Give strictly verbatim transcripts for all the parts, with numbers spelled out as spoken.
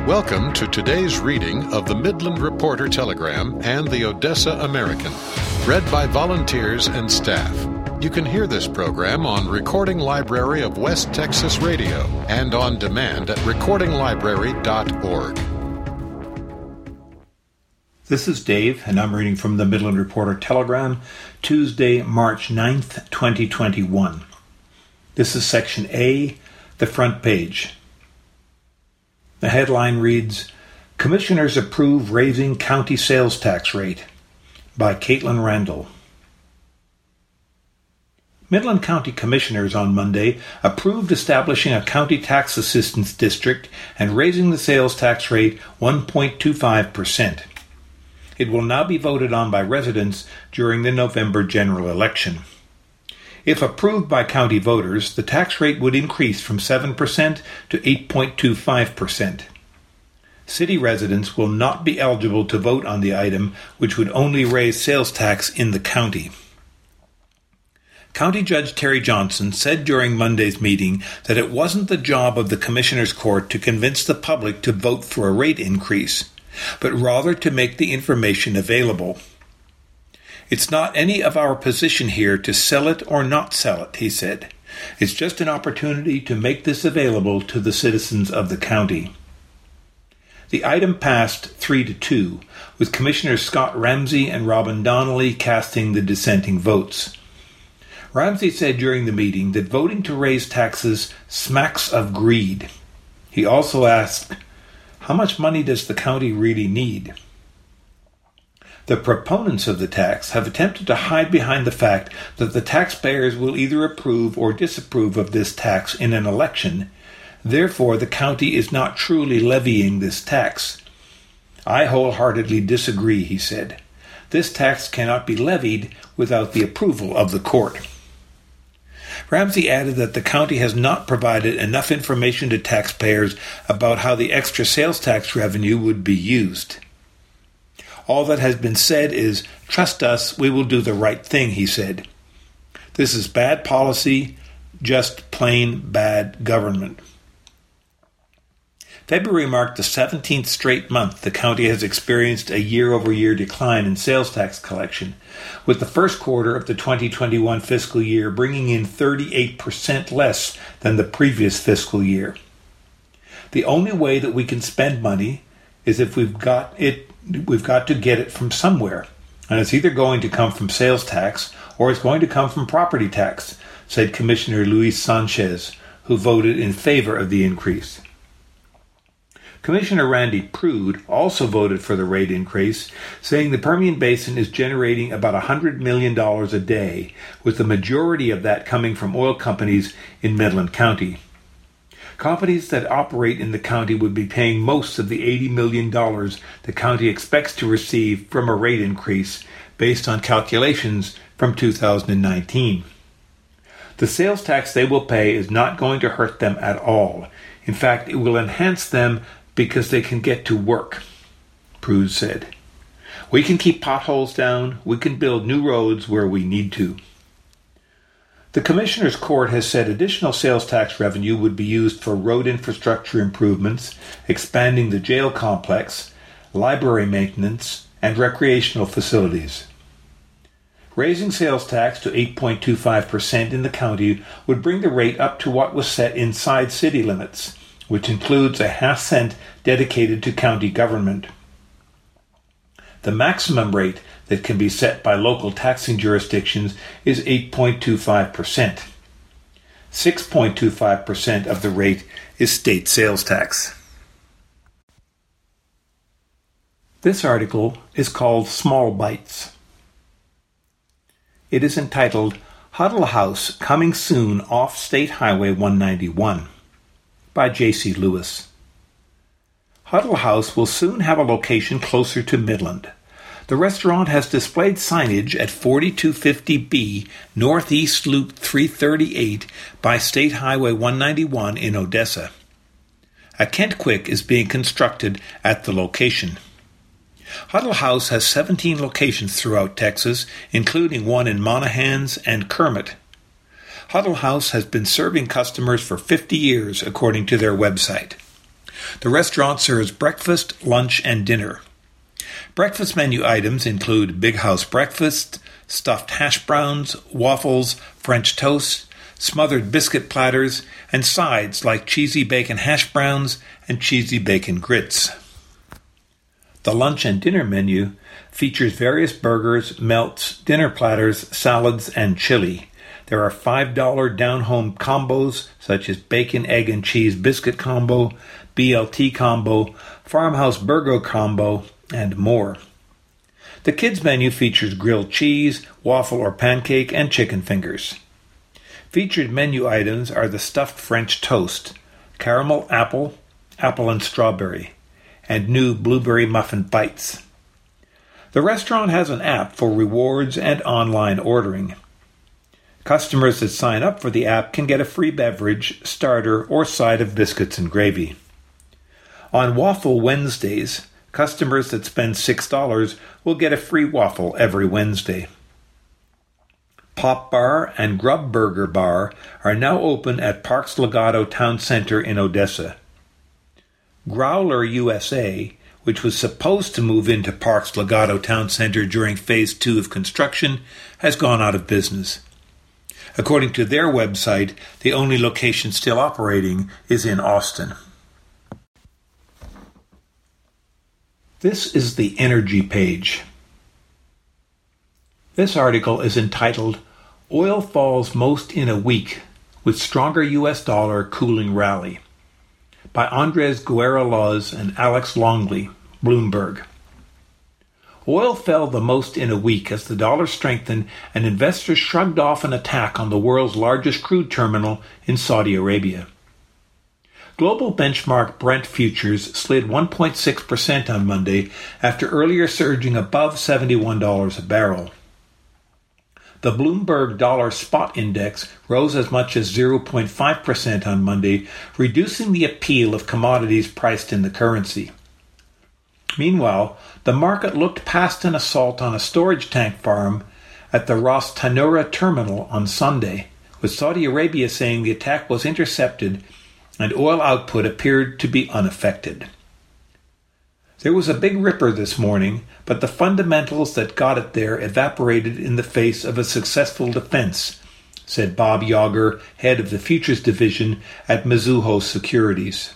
Welcome to today's reading of the Midland Reporter Telegram and the Odessa American, read by volunteers and staff. You can hear this program on Recording Library of West Texas Radio and on demand at recording library dot org. This is Dave, and I'm reading from the Midland Reporter Telegram, Tuesday, March ninth, twenty twenty-one. This is Section A, the front page. The headline reads, Commissioners Approve Raising County Sales Tax Rate, by Caitlin Randall. Midland County Commissioners on Monday approved establishing a county tax assistance district and raising the sales tax rate one point two five percent. It will now be voted on by residents during the November general election. If approved by county voters, the tax rate would increase from seven percent to eight point two five percent. City residents will not be eligible to vote on the item, which would only raise sales tax in the county. County Judge Terry Johnson said during Monday's meeting that it wasn't the job of the Commissioner's Court to convince the public to vote for a rate increase, but rather to make the information available. It's not any of our position here to sell it or not sell it, he said. It's just an opportunity to make this available to the citizens of the county. The item passed three to two, with Commissioners Scott Ramsey and Robin Donnelly casting the dissenting votes. Ramsey said during the meeting that voting to raise taxes smacks of greed. He also asked, how much money does the county really need? The proponents of the tax have attempted to hide behind the fact that the taxpayers will either approve or disapprove of this tax in an election. Therefore, the county is not truly levying this tax. I wholeheartedly disagree, he said. This tax cannot be levied without the approval of the court. Ramsey added that the county has not provided enough information to taxpayers about how the extra sales tax revenue would be used. All that has been said is, trust us, we will do the right thing, he said. This is bad policy, just plain bad government. February marked the seventeenth straight month the county has experienced a year-over-year decline in sales tax collection, with the first quarter of the twenty twenty-one fiscal year bringing in thirty-eight percent less than the previous fiscal year. The only way that we can spend money is if we've got it, we've got to get it from somewhere, and it's either going to come from sales tax or it's going to come from property tax, said Commissioner Luis Sanchez, who voted in favor of the increase. Commissioner Randy Prude also voted for the rate increase, saying the Permian Basin is generating about one hundred million dollars a day, with the majority of that coming from oil companies in Midland County. Companies that operate in the county would be paying most of the eighty million dollars the county expects to receive from a rate increase based on calculations from two thousand nineteen. The sales tax they will pay is not going to hurt them at all. In fact, it will enhance them because they can get to work, Prude said. We can keep potholes down, we can build new roads where we need to. The Commissioner's Court has said additional sales tax revenue would be used for road infrastructure improvements, expanding the jail complex, library maintenance, and recreational facilities. Raising sales tax to eight point two five percent in the county would bring the rate up to what was set inside city limits, which includes a half cent dedicated to county government. The maximum rate that can be set by local taxing jurisdictions is eight point two five percent. six point two five percent of the rate is state sales tax. This article is called Small Bites. It is entitled Huddle House Coming Soon Off State Highway one ninety-one by J C Lewis. Huddle House will soon have a location closer to Midland. The restaurant has displayed signage at forty-two fifty B Northeast Loop three thirty-eight by State Highway one ninety-one in Odessa. A Kent Quick is being constructed at the location. Huddle House has seventeen locations throughout Texas, including one in Monahans and Kermit. Huddle House has been serving customers for fifty years, according to their website. The restaurant serves breakfast, lunch, and dinner. Breakfast menu items include Big House breakfast, stuffed hash browns, waffles, French toast, smothered biscuit platters, and sides like cheesy bacon hash browns and cheesy bacon grits. The lunch and dinner menu features various burgers, melts, dinner platters, salads, and chili. There are five dollars down-home combos such as bacon, egg, and cheese biscuit combo, B L T combo, farmhouse burger combo, and more. The kids' menu features grilled cheese, waffle or pancake, and chicken fingers. Featured menu items are the stuffed French toast, caramel apple, apple and strawberry, and new blueberry muffin bites. The restaurant has an app for rewards and online ordering. Customers that sign up for the app can get a free beverage, starter, or side of biscuits and gravy. On Waffle Wednesdays, customers that spend six dollars will get a free waffle every Wednesday. Pop Bar and Grub Burger Bar are now open at Parks Legato Town Center in Odessa. Growler U S A, which was supposed to move into Parks Legato Town Center during Phase two of construction, has gone out of business. According to their website, the only location still operating is in Austin. This is the energy page. This article is entitled, Oil Falls Most in a Week with Stronger U S Dollar Cooling Rally, by Andres Guerra-Luz and Alex Longley, Bloomberg. Oil fell the most in a week as the dollar strengthened and investors shrugged off an attack on the world's largest crude terminal in Saudi Arabia. Global benchmark Brent futures slid one point six percent on Monday after earlier surging above seventy-one dollars a barrel. The Bloomberg Dollar Spot Index rose as much as zero point five percent on Monday, reducing the appeal of commodities priced in the currency. Meanwhile, the market looked past an assault on a storage tank farm at the Ras Tanura terminal on Sunday, with Saudi Arabia saying the attack was intercepted and oil output appeared to be unaffected. There was a big ripper this morning, but the fundamentals that got it there evaporated in the face of a successful defense, said Bob Yager, head of the Futures Division at Mizuho Securities.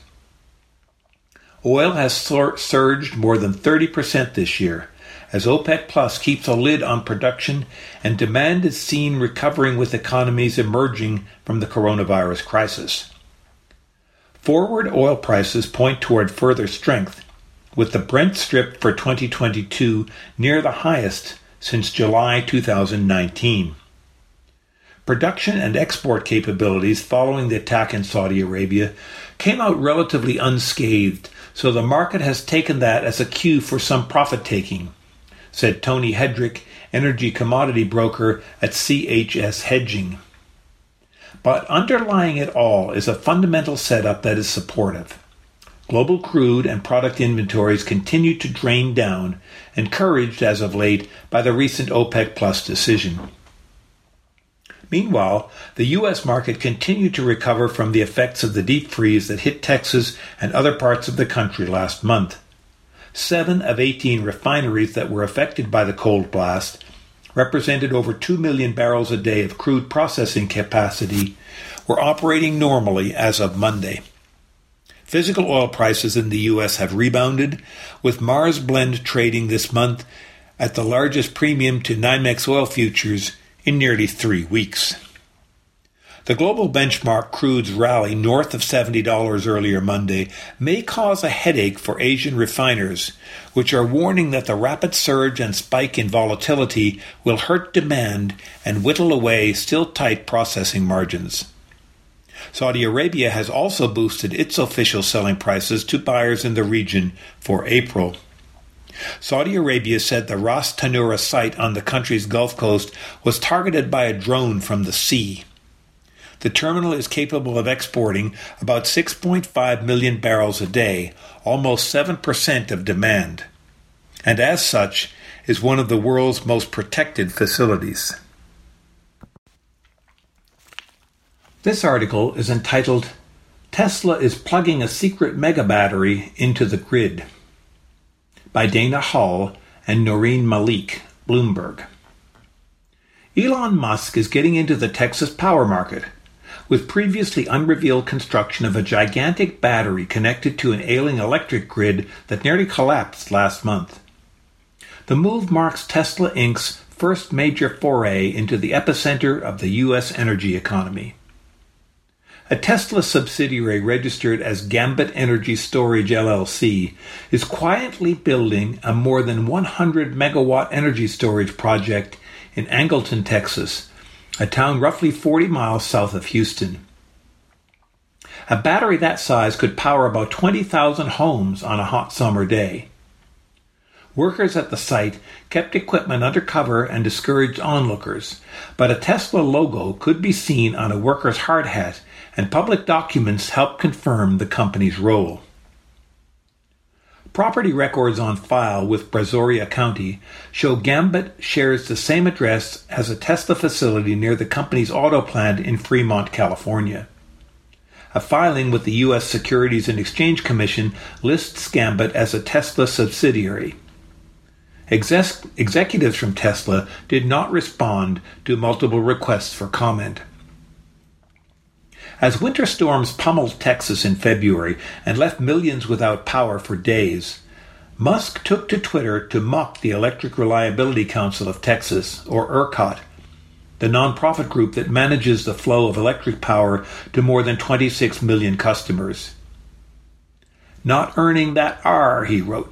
Oil has sur- surged more than thirty percent this year, as OPEC Plus keeps a lid on production and demand is seen recovering with economies emerging from the coronavirus crisis. Forward oil prices point toward further strength, with the Brent strip for twenty twenty-two near the highest since July two thousand nineteen. Production and export capabilities following the attack in Saudi Arabia came out relatively unscathed, so the market has taken that as a cue for some profit-taking, said Tony Hedrick, energy commodity broker at C H S Hedging. But underlying it all is a fundamental setup that is supportive. Global crude and product inventories continue to drain down, encouraged as of late by the recent OPEC Plus decision. Meanwhile, the U S market continued to recover from the effects of the deep freeze that hit Texas and other parts of the country last month. Seven of eighteen refineries that were affected by the cold blast represented over two million barrels a day of crude processing capacity, were operating normally as of Monday. Physical oil prices in the U S have rebounded, with Mars Blend trading this month at the largest premium to NYMEX oil futures in nearly three weeks. The global benchmark crude's rally north of seventy dollars earlier Monday may cause a headache for Asian refiners, which are warning that the rapid surge and spike in volatility will hurt demand and whittle away still tight processing margins. Saudi Arabia has also boosted its official selling prices to buyers in the region for April. Saudi Arabia said the Ras Tanura site on the country's Gulf Coast was targeted by a drone from the sea. The terminal is capable of exporting about six point five million barrels a day, almost seven percent of demand, and as such is one of the world's most protected facilities. This article is entitled, Tesla is plugging a secret mega battery into the grid. By Dana Hull and Noreen Malik, Bloomberg. Elon Musk is getting into the Texas power market, with previously unrevealed construction of a gigantic battery connected to an ailing electric grid that nearly collapsed last month. The move marks Tesla Incorporated's first major foray into the epicenter of the U S energy economy. A Tesla subsidiary registered as Gambit Energy Storage L L C is quietly building a more than one hundred megawatt energy storage project in Angleton, Texas, a town roughly forty miles south of Houston. A battery that size could power about twenty thousand homes on a hot summer day. Workers at the site kept equipment under cover and discouraged onlookers, but a Tesla logo could be seen on a worker's hard hat, and public documents helped confirm the company's role. Property records on file with Brazoria County show Gambit shares the same address as a Tesla facility near the company's auto plant in Fremont, California. A filing with the U S Securities and Exchange Commission lists Gambit as a Tesla subsidiary. Exec- executives from Tesla did not respond to multiple requests for comment. As winter storms pummeled Texas in February and left millions without power for days, Musk took to Twitter to mock the Electric Reliability Council of Texas, or ERCOT, the nonprofit group that manages the flow of electric power to more than twenty-six million customers. "Not earning that R," he wrote.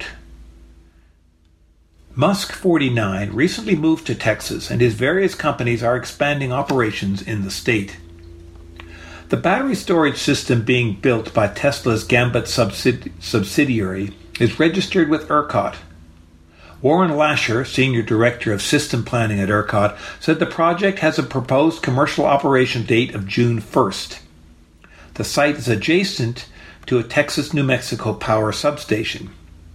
Musk, forty-nine, recently moved to Texas, and his various companies are expanding operations in the state. The battery storage system being built by Tesla's Gambit subsidi- subsidiary is registered with ERCOT. Warren Lasher, Senior Director of System Planning at ERCOT, said the project has a proposed commercial operation date of June first. The site is adjacent to a Texas-New Mexico power substation.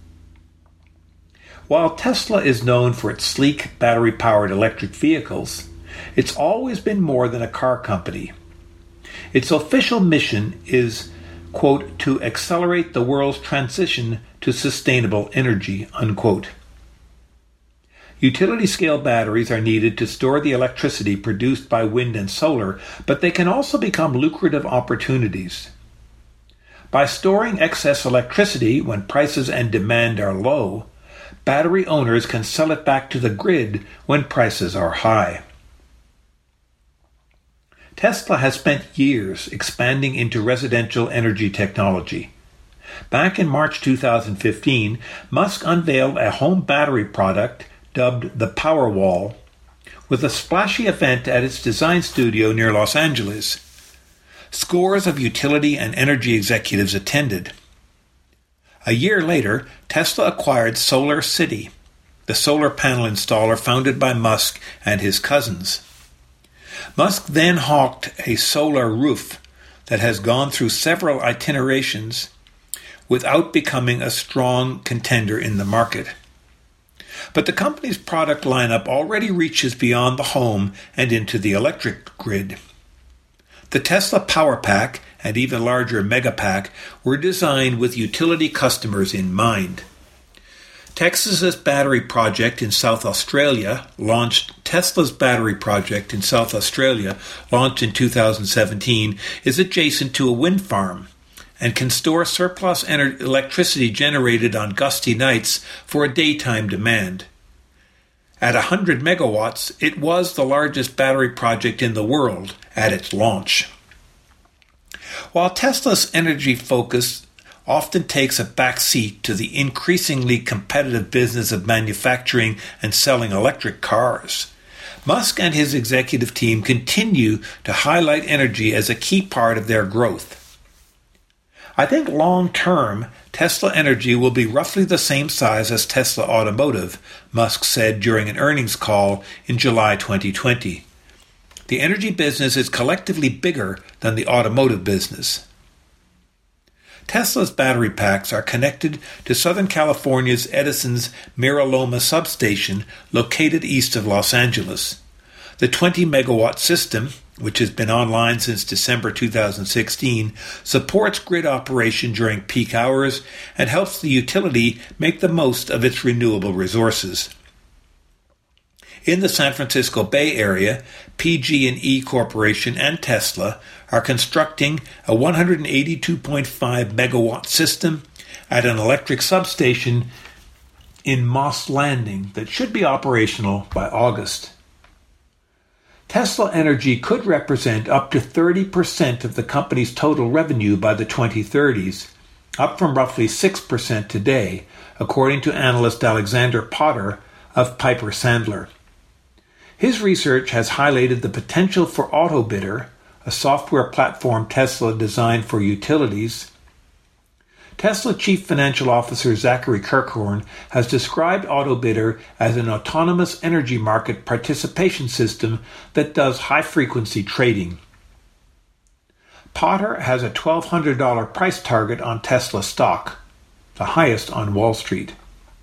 While Tesla is known for its sleek, battery-powered electric vehicles, it's always been more than a car company. Its official mission is, quote, to accelerate the world's transition to sustainable energy, unquote. Utility-scale batteries are needed to store the electricity produced by wind and solar, but they can also become lucrative opportunities. By storing excess electricity when prices and demand are low, battery owners can sell it back to the grid when prices are high. Tesla has spent years expanding into residential energy technology. Back in March two thousand fifteen, Musk unveiled a home battery product dubbed the Powerwall, with a splashy event at its design studio near Los Angeles. Scores of utility and energy executives attended. A year later, Tesla acquired Solar City, the solar panel installer founded by Musk and his cousins. Musk then hawked a solar roof that has gone through several itinerations without becoming a strong contender in the market. But the company's product lineup already reaches beyond the home and into the electric grid. The Tesla Power Pack and even larger Mega Pack were designed with utility customers in mind. Texas's battery project in South Australia launched Tesla's battery project in South Australia, launched in two thousand seventeen, is adjacent to a wind farm and can store surplus ener- electricity generated on gusty nights for a daytime demand. At one hundred megawatts, it was the largest battery project in the world at its launch. While Tesla's energy focus often takes a back seat to the increasingly competitive business of manufacturing and selling electric cars, Musk and his executive team continue to highlight energy as a key part of their growth. I think long-term, Tesla Energy will be roughly the same size as Tesla Automotive, Musk said during an earnings call in July twenty twenty. The energy business is collectively bigger than the automotive business. Tesla's battery packs are connected to Southern California's Edison's Mira Loma substation located east of Los Angeles. The twenty megawatt system, which has been online since December two thousand sixteen, supports grid operation during peak hours and helps the utility make the most of its renewable resources. In the San Francisco Bay Area, P G and E Corporation and Tesla are constructing a one hundred eighty-two point five megawatt system at an electric substation in Moss Landing that should be operational by August. Tesla Energy could represent up to thirty percent of the company's total revenue by the twenty thirties, up from roughly six percent today, according to analyst Alexander Potter of Piper Sandler. His research has highlighted the potential for AutoBidder, a software platform Tesla designed for utilities. Tesla Chief Financial Officer Zachary Kirkhorn has described AutoBidder as an autonomous energy market participation system that does high-frequency trading. Potter has a twelve hundred dollars price target on Tesla stock, the highest on Wall Street.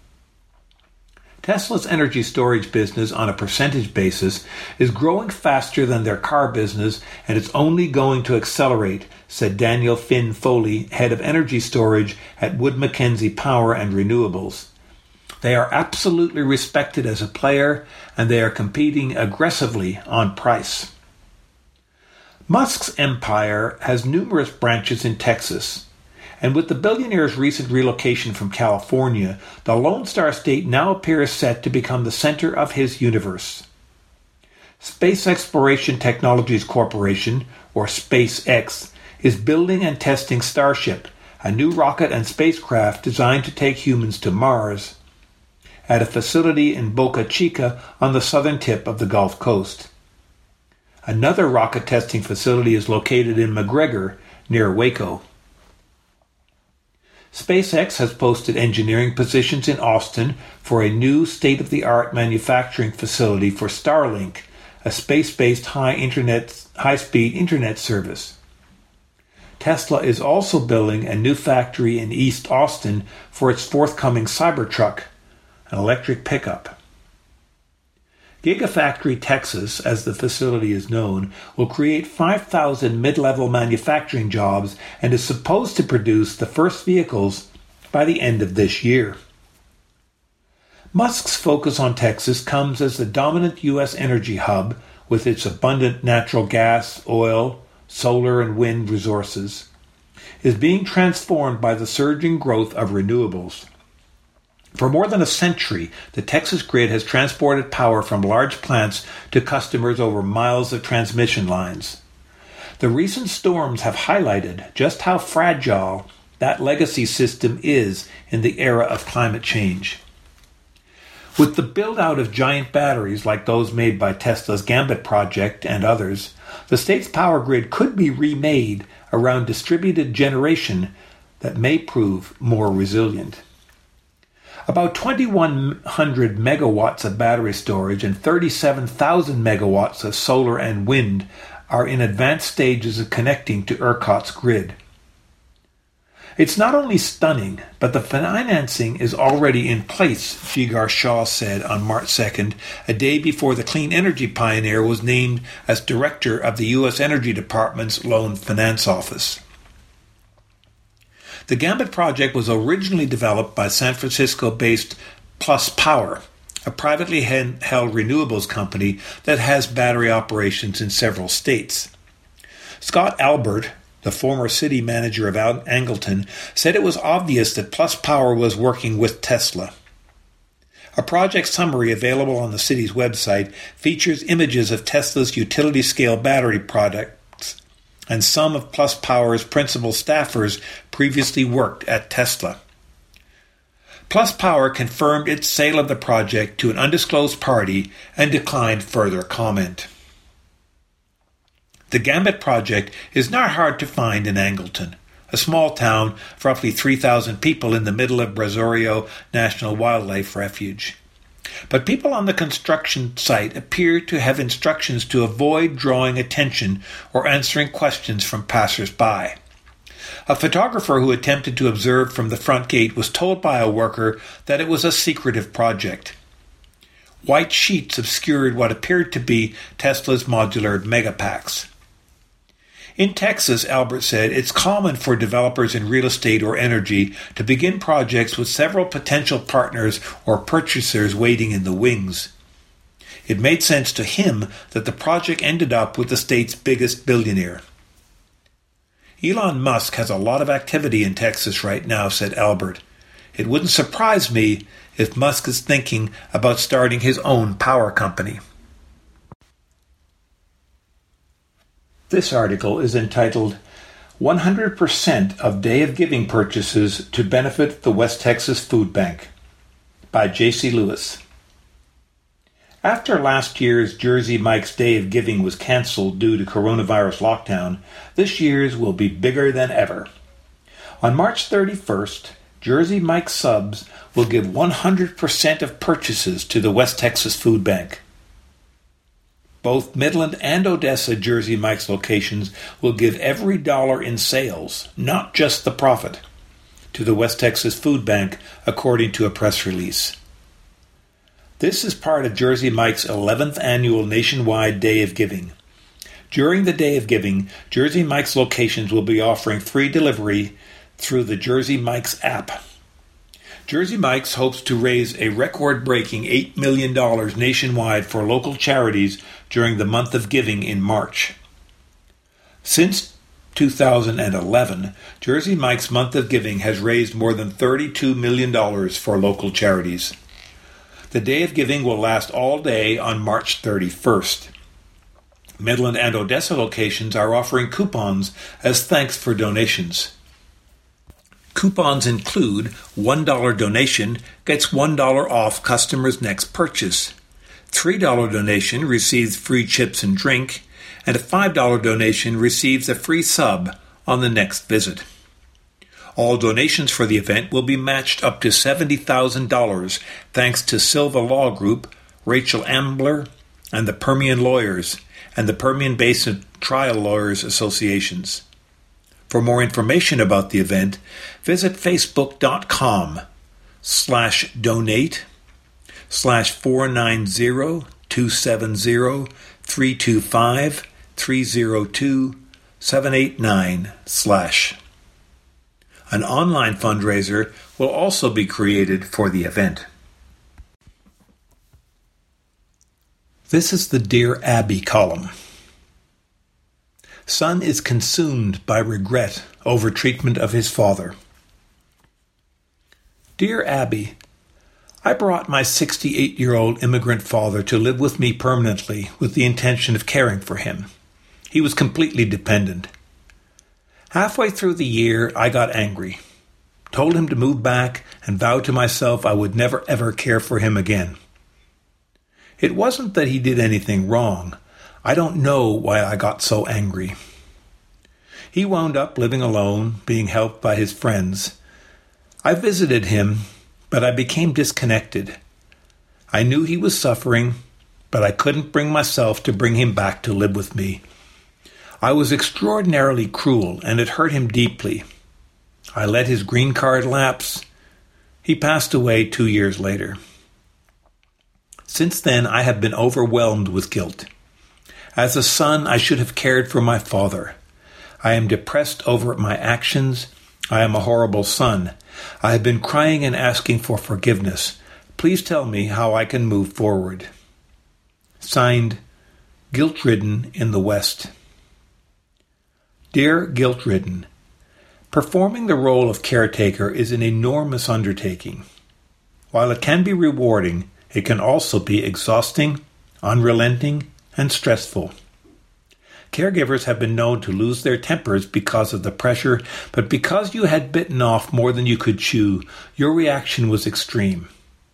Tesla's energy storage business on a percentage basis is growing faster than their car business, and it's only going to accelerate, said Daniel Finn Foley, head of energy storage at Wood Mackenzie Power and Renewables. They are absolutely respected as a player, and they are competing aggressively on price. Musk's empire has numerous branches in Texas. And with the billionaire's recent relocation from California, the Lone Star State now appears set to become the center of his universe. Space Exploration Technologies Corporation, or SpaceX, is building and testing Starship, a new rocket and spacecraft designed to take humans to Mars, at a facility in Boca Chica on the southern tip of the Gulf Coast. Another rocket testing facility is located in McGregor, near Waco. SpaceX has posted engineering positions in Austin for a new state-of-the-art manufacturing facility for Starlink, a space-based high internet, high-speed internet service. Tesla is also building a new factory in East Austin for its forthcoming Cybertruck, an electric pickup. Gigafactory Texas, as the facility is known, will create five thousand mid-level manufacturing jobs and is supposed to produce the first vehicles by the end of this year. Musk's focus on Texas comes as the dominant U S energy hub with its abundant natural gas, oil, solar, and wind resources, is being transformed by the surging growth of renewables. For more than a century, the Texas grid has transported power from large plants to customers over miles of transmission lines. The recent storms have highlighted just how fragile that legacy system is in the era of climate change. With the build-out of giant batteries like those made by Tesla's Gambit project and others, the state's power grid could be remade around distributed generation that may prove more resilient. About twenty-one hundred megawatts of battery storage and thirty-seven thousand megawatts of solar and wind are in advanced stages of connecting to ERCOT's grid. It's not only stunning, but the financing is already in place, Jigar Shah said on March second, a day before the clean energy pioneer was named as director of the U S Energy Department's Loan Finance Office. The Gambit project was originally developed by San Francisco-based Plus Power, a privately held renewables company that has battery operations in several states. Scott Albert, the former city manager of Angleton, said it was obvious that Plus Power was working with Tesla. A project summary available on the city's website features images of Tesla's utility-scale battery product, and some of Plus Power's principal staffers previously worked at Tesla. Plus Power confirmed its sale of the project to an undisclosed party and declined further comment. The Gambit project is not hard to find in Angleton, a small town of roughly three thousand people in the middle of Brazoria National Wildlife Refuge. But people on the construction site appear to have instructions to avoid drawing attention or answering questions from passers-by. A photographer who attempted to observe from the front gate was told by a worker that it was a secretive project. White sheets obscured what appeared to be Tesla's modular megapacks. In Texas, Albert said, it's common for developers in real estate or energy to begin projects with several potential partners or purchasers waiting in the wings. It made sense to him that the project ended up with the state's biggest billionaire. Elon Musk has a lot of activity in Texas right now, said Albert. It wouldn't surprise me if Musk is thinking about starting his own power company. This article is entitled one hundred percent of Day of Giving Purchases to Benefit the West Texas Food Bank by J C Lewis. After last year's Jersey Mike's Day of Giving was cancelled due to coronavirus lockdown, this year's will be bigger than ever. On March thirty-first, Jersey Mike's subs will give one hundred percent of purchases to the West Texas Food Bank. Both Midland and Odessa Jersey Mike's locations will give every dollar in sales, not just the profit, to the West Texas Food Bank, according to a press release. This is part of Jersey Mike's eleventh annual nationwide Day of Giving. During the Day of Giving, Jersey Mike's locations will be offering free delivery through the Jersey Mike's app. Jersey Mike's hopes to raise a record-breaking eight million dollars nationwide for local charities during the month of giving in March. Since two thousand eleven, Jersey Mike's month of giving has raised more than thirty-two million dollars for local charities. The Day of Giving will last all day on March thirty-first. Midland and Odessa locations are offering coupons as thanks for donations. Coupons include one dollar donation gets one dollar off customer's next purchase, three dollars donation receives free chips and drink, and a five dollars donation receives a free sub on the next visit. All donations for the event will be matched up to seventy thousand dollars thanks to Silva Law Group, Rachel Ambler, and the Permian Lawyers, and the Permian Basin Trial Lawyers Associations. For more information about the event, visit facebook.com slash donate slash four nine zero two seven zero three two five three zero two seven eight nine slash. An online fundraiser will also be created for the event. This is the Dear Abby column. Son is consumed by regret over treatment of his father. Dear Abby, I brought my sixty-eight-year-old immigrant father to live with me permanently with the intention of caring for him. He was completely dependent. Halfway through the year, I got angry, told him to move back, and vowed to myself I would never ever care for him again. It wasn't that he did anything wrong. I don't know why I got so angry. He wound up living alone, being helped by his friends. I visited him, but I became disconnected. I knew he was suffering, but I couldn't bring myself to bring him back to live with me. I was extraordinarily cruel, and it hurt him deeply. I let his green card lapse. He passed away two years later. Since then, I have been overwhelmed with guilt. As a son, I should have cared for my father. I am depressed over my actions. I am a horrible son. I have been crying and asking for forgiveness. Please tell me how I can move forward. Signed, Guilt-Ridden in the West. Dear Guilt-Ridden, performing the role of caretaker is an enormous undertaking. While it can be rewarding, it can also be exhausting, unrelenting, and stressful. Caregivers have been known to lose their tempers because of the pressure, but because you had bitten off more than you could chew, your reaction was extreme.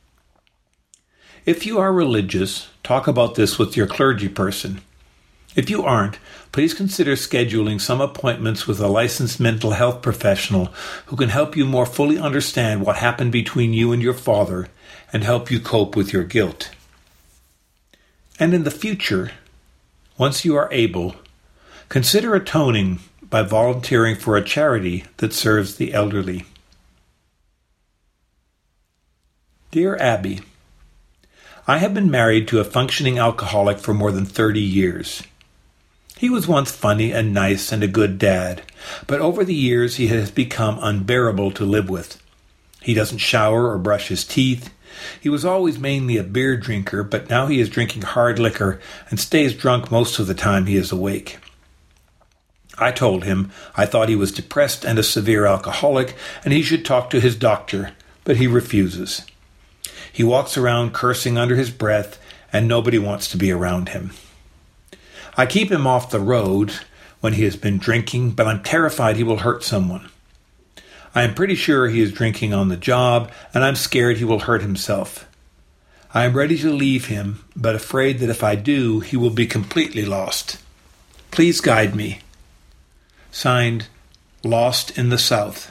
If you are religious, talk about this with your clergy person. If you aren't, please consider scheduling some appointments with a licensed mental health professional who can help you more fully understand what happened between you and your father and help you cope with your guilt. And in the future, once you are able, consider atoning by volunteering for a charity that serves the elderly. Dear Abby, I have been married to a functioning alcoholic for more than thirty years. He was once funny and nice and a good dad, but over the years he has become unbearable to live with. He doesn't shower or brush his teeth. He was always mainly a beer drinker, but now he is drinking hard liquor and stays drunk most of the time he is awake. I told him I thought he was depressed and a severe alcoholic, and he should talk to his doctor, but he refuses. He walks around cursing under his breath, and nobody wants to be around him. I keep him off the road when he has been drinking, but I'm terrified he will hurt someone. I am pretty sure he is drinking on the job, and I'm scared he will hurt himself. I am ready to leave him, but afraid that if I do, he will be completely lost. Please guide me. Signed, Lost in the South.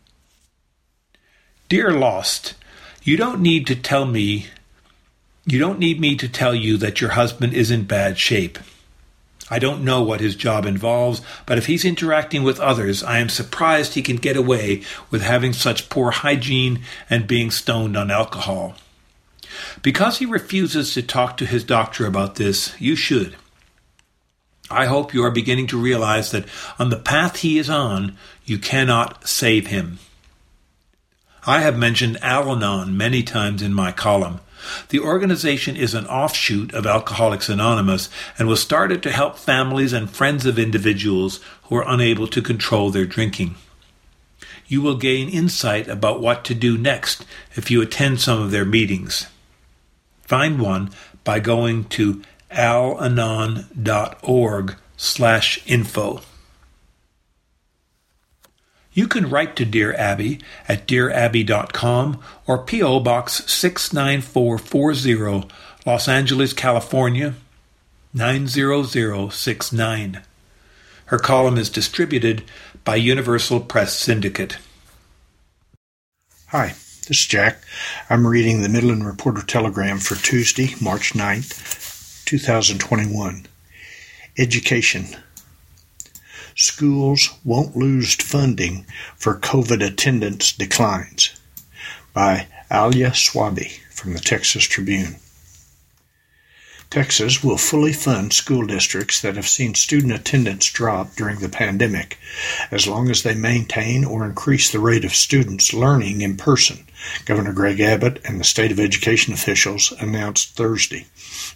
Dear Lost, you don't need to tell me, you don't need me to tell you that your husband is in bad shape. I don't know what his job involves, but if he's interacting with others, I am surprised he can get away with having such poor hygiene and being stoned on alcohol. Because he refuses to talk to his doctor about this, you should. I hope you are beginning to realize that on the path he is on, you cannot save him. I have mentioned Al-Anon many times in my column. The organization is an offshoot of Alcoholics Anonymous and was started to help families and friends of individuals who are unable to control their drinking. You will gain insight about what to do next if you attend some of their meetings. Find one by going to alanon dot org slash info. You can write to Dear Abby at dear abby dot com or P O. Box six nine four four zero, Los Angeles, California, nine zero zero six nine. Her column is distributed by Universal Press Syndicate. Hi, this is Jack. I'm reading the Midland Reporter Telegram for Tuesday, March ninth, twenty twenty-one. Education. Schools won't lose funding for COVID attendance declines, by Alia Swaby from the Texas Tribune. Texas will fully fund school districts that have seen student attendance drop during the pandemic, as long as they maintain or increase the rate of students learning in person, Governor Greg Abbott and the state of education officials announced Thursday.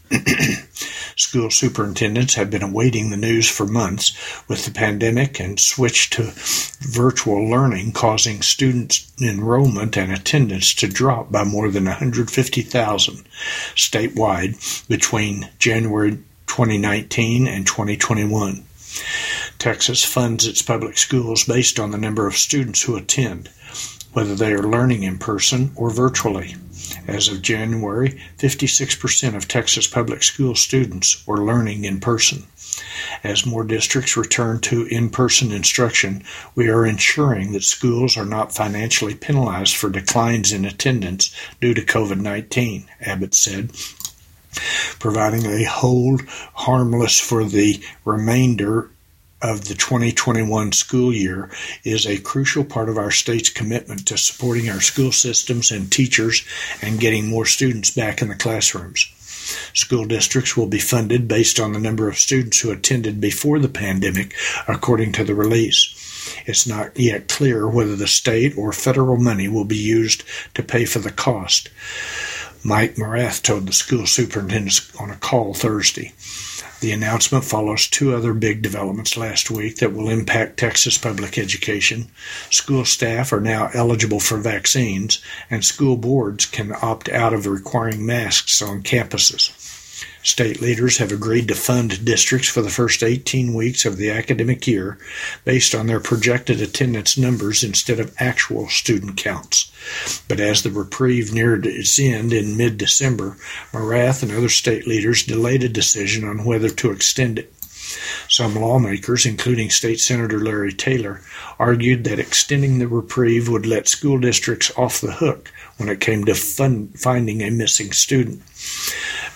School superintendents have been awaiting the news for months with the pandemic and switched to virtual learning, causing student enrollment and attendance to drop by more than one hundred fifty thousand statewide between January twenty nineteen and twenty twenty-one. Texas funds its public schools based on the number of students who attend, whether they are learning in person or virtually. As of January, fifty-six percent of Texas public school students were learning in person. As more districts return to in-person instruction, we are ensuring that schools are not financially penalized for declines in attendance due to COVID nineteen, Abbott said. Providing a hold harmless for the remainder of the twenty twenty-one school year is a crucial part of our state's commitment to supporting our school systems and teachers and getting more students back in the classrooms. School districts will be funded based on the number of students who attended before the pandemic, according to the release. It's not yet clear whether the state or federal money will be used to pay for the cost, Mike Morath told the school superintendents on a call Thursday. The announcement follows two other big developments last week that will impact Texas public education. School staff are now eligible for vaccines, and school boards can opt out of requiring masks on campuses. State leaders have agreed to fund districts for the first eighteen weeks of the academic year based on their projected attendance numbers instead of actual student counts. But as the reprieve neared its end in mid-December, Morath and other state leaders delayed a decision on whether to extend it. Some lawmakers, including State Senator Larry Taylor, argued that extending the reprieve would let school districts off the hook when it came to fund, finding a missing student.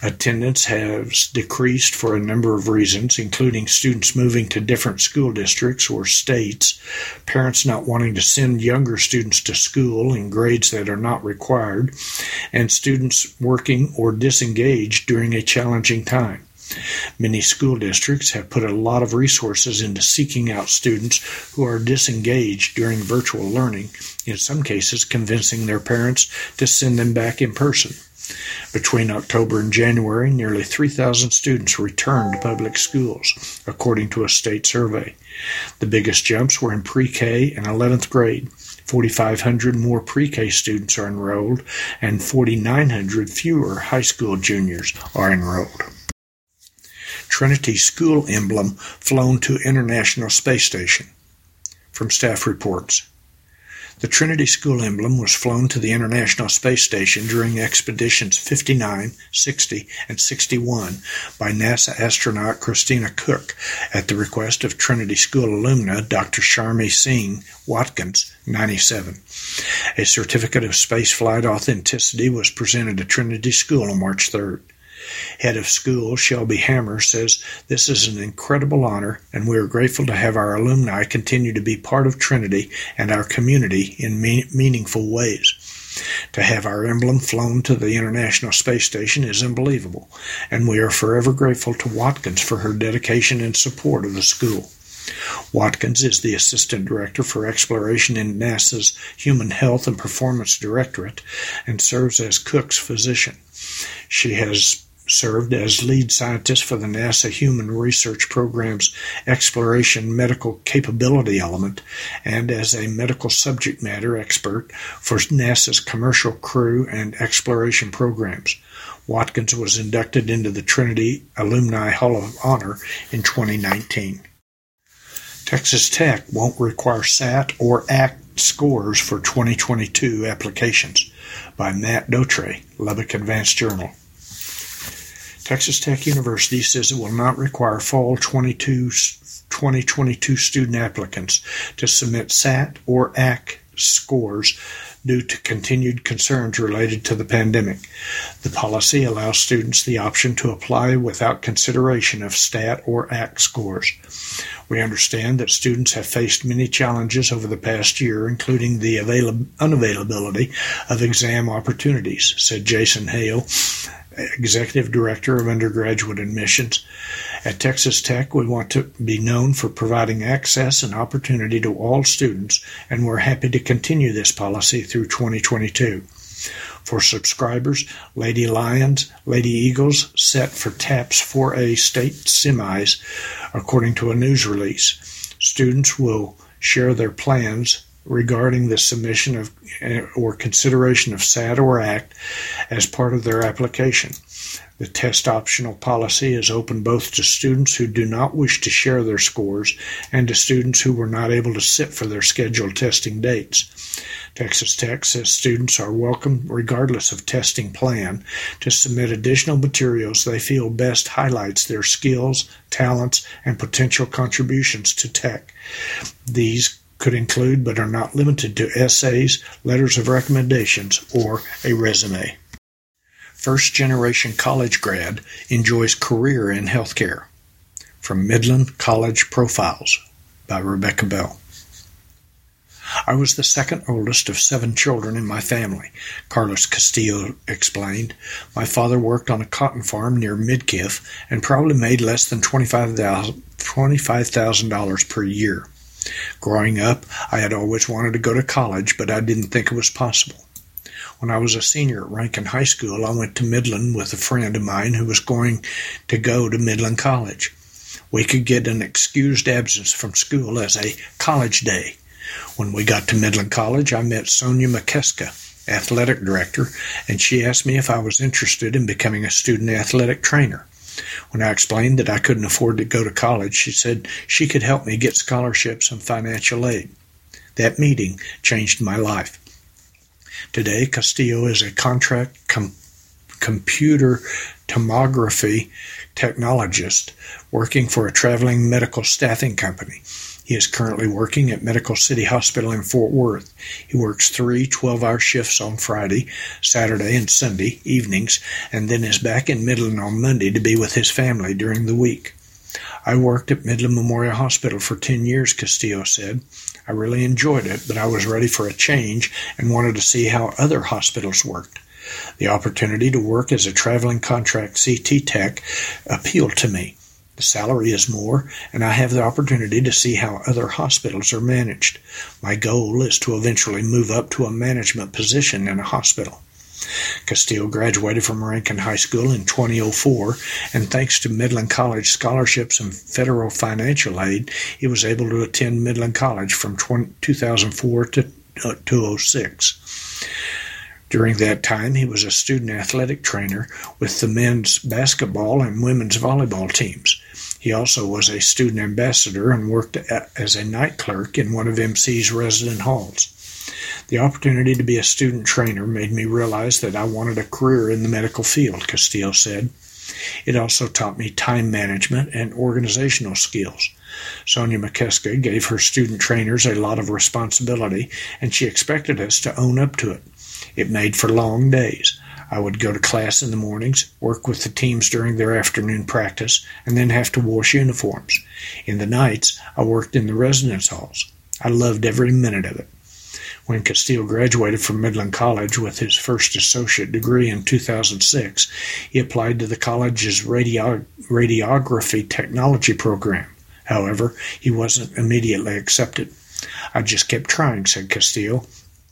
Attendance has decreased for a number of reasons, including students moving to different school districts or states, parents not wanting to send younger students to school in grades that are not required, and students working or disengaged during a challenging time. Many school districts have put a lot of resources into seeking out students who are disengaged during virtual learning, in some cases convincing their parents to send them back in person. Between October and January, nearly three thousand students returned to public schools, according to a state survey. The biggest jumps were in pre-K and eleventh grade. forty-five hundred more pre-K students are enrolled, and forty-nine hundred fewer high school juniors are enrolled. Trinity School emblem flown to International Space Station. From staff reports. The Trinity School emblem was flown to the International Space Station during expeditions fifty-nine, sixty, and sixty-one by NASA astronaut Christina Koch at the request of Trinity School alumna Doctor Sharmi Singh Watkins, ninety-seven. A certificate of spaceflight authenticity was presented to Trinity School on March third. Head of school Shelby Hammer says, "This is an incredible honor, and we are grateful to have our alumni continue to be part of Trinity and our community in me- meaningful ways. To have our emblem flown to the International Space Station is unbelievable, and we are forever grateful to Watkins for her dedication and support of the school." Watkins is the Assistant Director for Exploration in NASA's Human Health and Performance Directorate and serves as Cook's physician. She has served as lead scientist for the NASA Human Research Program's Exploration Medical Capability Element and as a medical subject matter expert for NASA's Commercial Crew and Exploration programs. Watkins was inducted into the Trinity Alumni Hall of Honor in twenty nineteen. Texas Tech won't require S A T or A C T scores for twenty twenty-two applications, by Matt Dotre, Lubbock Advanced Journal. Texas Tech University says it will not require fall twenty twenty-two student applicants to submit S A T or A C T scores due to continued concerns related to the pandemic. The policy allows students the option to apply without consideration of S T A T or A C T scores. We understand that students have faced many challenges over the past year, including the avail- unavailability of exam opportunities, said Jason Hale, Executive Director of Undergraduate Admissions. At Texas Tech, we want to be known for providing access and opportunity to all students, and we're happy to continue this policy through twenty twenty-two. For subscribers, Lady Lions, Lady Eagles set for TAPS four A state semis, according to a news release. Students will share their plans regarding the submission of or consideration of S A T or A C T as part of their application. The test optional policy is open both to students who do not wish to share their scores and to students who were not able to sit for their scheduled testing dates. Texas Tech says students are welcome, regardless of testing plan, to submit additional materials they feel best highlights their skills, talents, and potential contributions to Tech. These could include, but are not limited to, essays, letters of recommendations, or a resume. First-generation college grad enjoys career in healthcare. From Midland College Profiles by Rebecca Bell. I was the second oldest of seven children in my family, Carlos Castillo explained. My father worked on a cotton farm near Midkiff and probably made less than twenty-five thousand dollars per year. Growing up, I had always wanted to go to college, but I didn't think it was possible. When I was a senior at Rankin High School, I went to Midland with a friend of mine who was going to go to Midland College. We could get an excused absence from school as a college day. When we got to Midland College, I met Sonia McKeska, athletic director, and she asked me if I was interested in becoming a student athletic trainer. When I explained that I couldn't afford to go to college, she said she could help me get scholarships and financial aid. That meeting changed my life. Today, Castillo is a contract com- computer tomography technologist working for a traveling medical staffing company. He is currently working at Medical City Hospital in Fort Worth. He works three twelve-hour shifts on Friday, Saturday, and Sunday evenings, and then is back in Midland on Monday to be with his family during the week. I worked at Midland Memorial Hospital for ten years, Castillo said. I really enjoyed it, but I was ready for a change and wanted to see how other hospitals worked. The opportunity to work as a traveling contract C T tech appealed to me. The salary is more, and I have the opportunity to see how other hospitals are managed. My goal is to eventually move up to a management position in a hospital. Castillo graduated from Rankin High School in two thousand four, and thanks to Midland College scholarships and federal financial aid, he was able to attend Midland College from two thousand four to two thousand six. During that time, he was a student athletic trainer with the men's basketball and women's volleyball teams. He also was a student ambassador and worked as a night clerk in one of M C's resident halls. The opportunity to be a student trainer made me realize that I wanted a career in the medical field, Castillo said. It also taught me time management and organizational skills. Sonia McKeska gave her student trainers a lot of responsibility, and she expected us to own up to it. It made for long days. I would go to class in the mornings, work with the teams during their afternoon practice, and then have to wash uniforms. In the nights, I worked in the residence halls. I loved every minute of it. When Castillo graduated from Midland College with his first associate degree in two thousand six, he applied to the college's radio- radiography technology program. However, he wasn't immediately accepted. I just kept trying, said Castillo.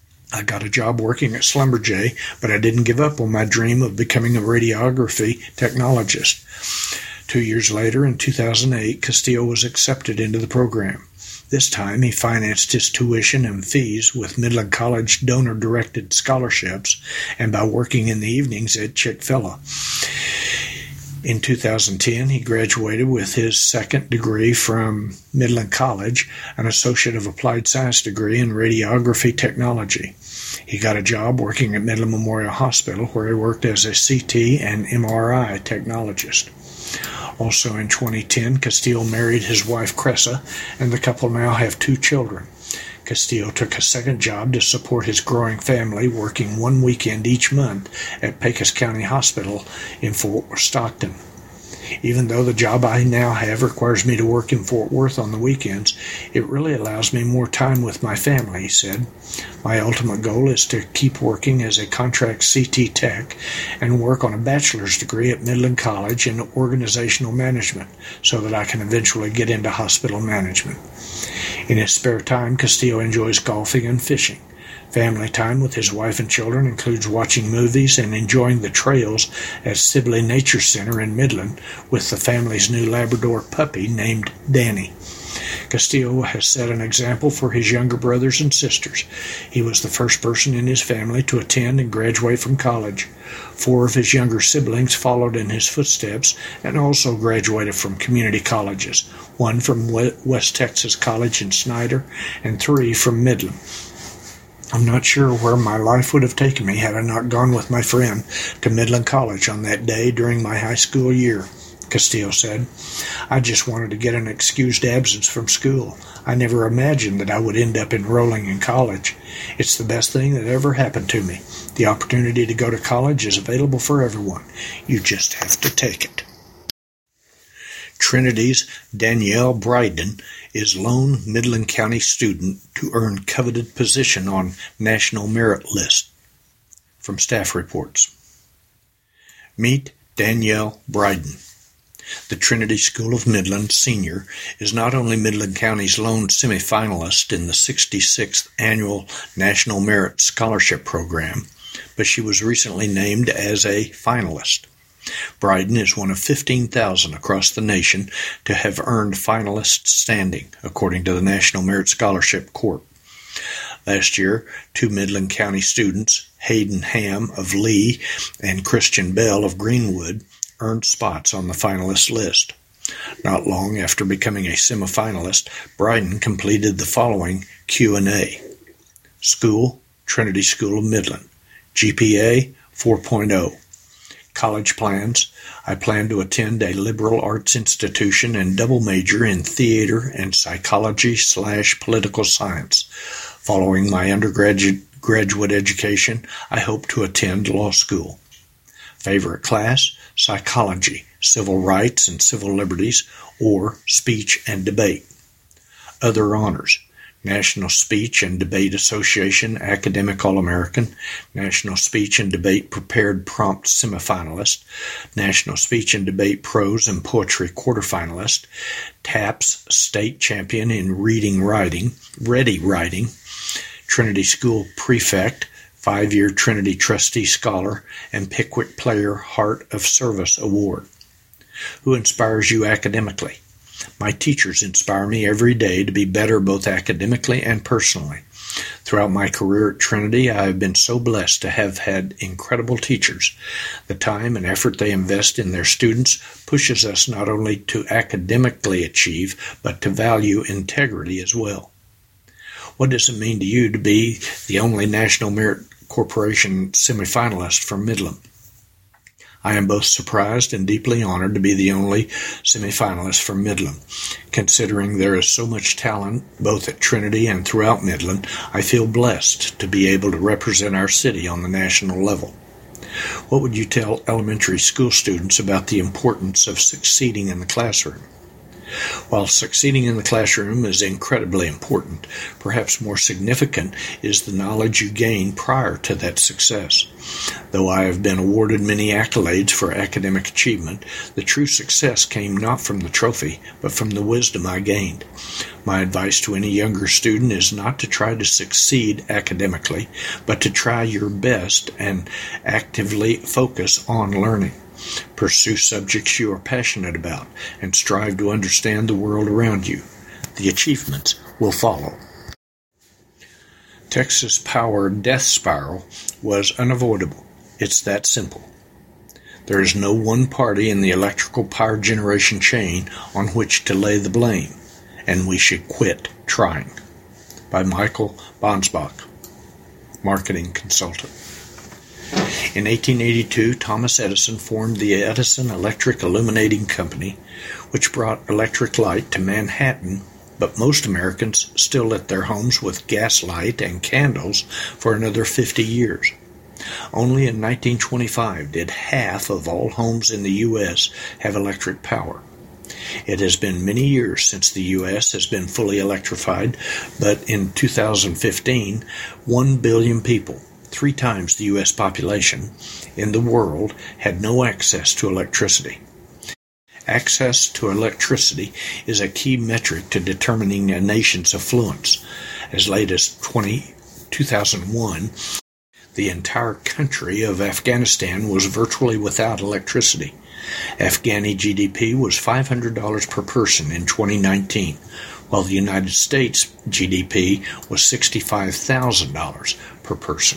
I got a job working at Schlumberger, but I didn't give up on my dream of becoming a radiography technologist. Two years later, in two thousand eight, Castillo was accepted into the program. This time, he financed his tuition and fees with Midland College donor-directed scholarships and by working in the evenings at Chick-fil-A. In two thousand ten, he graduated with his second degree from Midland College, an Associate of Applied Science degree in radiography technology. He got a job working at Midland Memorial Hospital, where he worked as a C T and M R I technologist. Also in twenty ten, Castillo married his wife Cressa, and the couple now have two children. Castillo took a second job to support his growing family, working one weekend each month at Pecos County Hospital in Fort Stockton. Even though the job I now have requires me to work in Fort Worth on the weekends, it really allows me more time with my family, he said. My ultimate goal is to keep working as a contract C T tech and work on a bachelor's degree at Midland College in organizational management so that I can eventually get into hospital management. In his spare time, Castillo enjoys golfing and fishing. Family time with his wife and children includes watching movies and enjoying the trails at Sibley Nature Center in Midland with the family's new Labrador puppy named Danny. Castillo has set an example for his younger brothers and sisters. He was the first person in his family to attend and graduate from college. Four of his younger siblings followed in his footsteps and also graduated from community colleges, one from West Texas College in Snyder and three from Midland. I'm not sure where my life would have taken me had I not gone with my friend to Midland College on that day during my high school year, Castillo said. I just wanted to get an excused absence from school. I never imagined that I would end up enrolling in college. It's the best thing that ever happened to me. The opportunity to go to college is available for everyone. You just have to take it. Trinity's Danielle Bryden is lone Midland County student to earn coveted position on National Merit List. From staff reports. Meet Danielle Bryden. The Trinity School of Midland senior is not only Midland County's lone semifinalist in the sixty-sixth Annual National Merit Scholarship Program, but she was recently named as a finalist. Bryden is one of fifteen thousand across the nation to have earned finalist standing, according to the National Merit Scholarship Corp. Last year, two Midland County students, Hayden Ham of Lee and Christian Bell of Greenwood, earned spots on the finalist list. Not long after becoming a semifinalist, Bryden completed the following Q and A. School, Trinity School of Midland. G P A, four point oh. college plans, I plan to attend a liberal arts institution and double major in theater and psychology slash political science. Following my undergraduate graduate education, I hope to attend law school. Favorite class, psychology, civil rights and civil liberties, or speech and debate. Other honors, National Speech and Debate Association Academic All-American, National Speech and Debate Prepared Prompt Semifinalist, National Speech and Debate Prose and Poetry Quarterfinalist, TAPS State Champion in Reading Writing, Ready Writing, Trinity School Prefect, Five-Year Trinity Trustee Scholar, and Pickwick Player Heart of Service Award. Who inspires you academically? My teachers inspire me every day to be better both academically and personally. Throughout my career at Trinity, I have been so blessed to have had incredible teachers. The time and effort they invest in their students pushes us not only to academically achieve, but to value integrity as well. What does it mean to you to be the only National Merit Corporation semifinalist from Midland? I am both surprised and deeply honored to be the only semifinalist from Midland. Considering there is so much talent both at Trinity and throughout Midland, I feel blessed to be able to represent our city on the national level. What would you tell elementary school students about the importance of succeeding in the classroom? While succeeding in the classroom is incredibly important, perhaps more significant is the knowledge you gain prior to that success. Though I have been awarded many accolades for academic achievement, the true success came not from the trophy, but from the wisdom I gained. My advice to any younger student is not to try to succeed academically, but to try your best and actively focus on learning. Pursue subjects you are passionate about and strive to understand the world around you. The achievements will follow. Texas Power death spiral was unavoidable. It's that simple. There is no one party in the electrical power generation chain on which to lay the blame, and we should quit trying. By Michael Bonsbach, marketing consultant. In eighteen eighty-two, Thomas Edison formed the Edison Electric Illuminating Company, which brought electric light to Manhattan, but most Americans still lit their homes with gas light and candles for another fifty years. Only in nineteen twenty-five did half of all homes in the U S have electric power. It has been many years since the U S has been fully electrified, but in two thousand fifteen, one billion people, three times the U S population, in the world had no access to electricity. Access to electricity is a key metric to determining a nation's affluence. As late as two thousand one, the entire country of Afghanistan was virtually without electricity. Afghani G D P was five hundred dollars per person in twenty nineteen, while the United States G D P was sixty-five thousand dollars per person.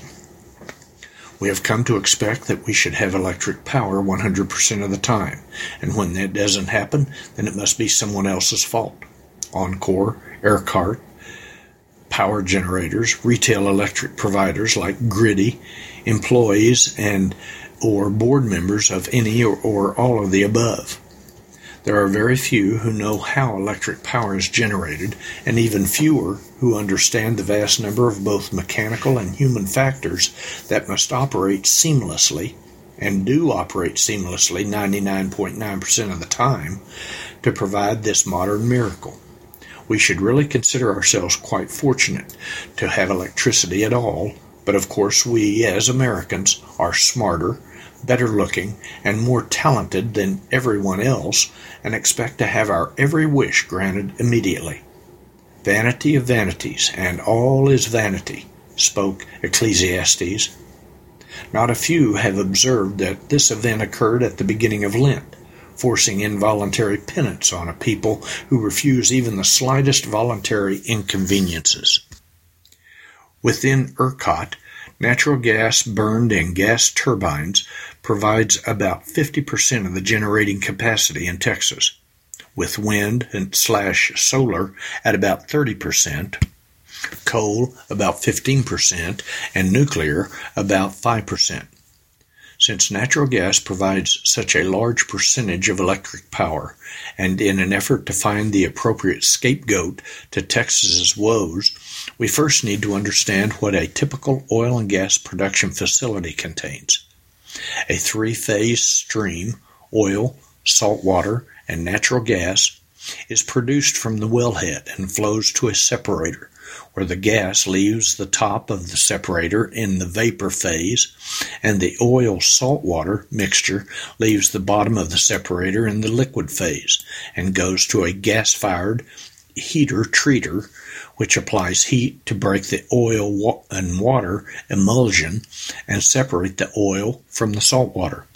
We have come to expect that we should have electric power one hundred percent of the time, and when that doesn't happen, then it must be someone else's fault. Encore, ERCOT, power generators, retail electric providers like Griddy, employees and or board members of any or, or all of the above. There are very few who know how electric power is generated, and even fewer who understand the vast number of both mechanical and human factors that must operate seamlessly, and do operate seamlessly ninety-nine point nine percent of the time, to provide this modern miracle. We should really consider ourselves quite fortunate to have electricity at all, but of course we, as Americans, are smarter, better looking, and more talented than everyone else, and expect to have our every wish granted immediately. Vanity of vanities, and all is vanity, spoke Ecclesiastes. Not a few have observed that this event occurred at the beginning of Lent, forcing involuntary penance on a people who refuse even the slightest voluntary inconveniences. Within ERCOT, natural gas burned in gas turbines provides about fifty percent of the generating capacity in Texas, with wind and slash solar at about thirty percent, coal about fifteen percent, and nuclear about five percent. Since natural gas provides such a large percentage of electric power, and in an effort to find the appropriate scapegoat to Texas's woes, we first need to understand what a typical oil and gas production facility contains. A three-phase stream, oil, salt water, and natural gas, is produced from the wellhead and flows to a separator, where the gas leaves the top of the separator in the vapor phase, and the oil-saltwater mixture leaves the bottom of the separator in the liquid phase, and goes to a gas-fired heater treater, which applies heat to break the oil and water emulsion and separate the oil from the salt water.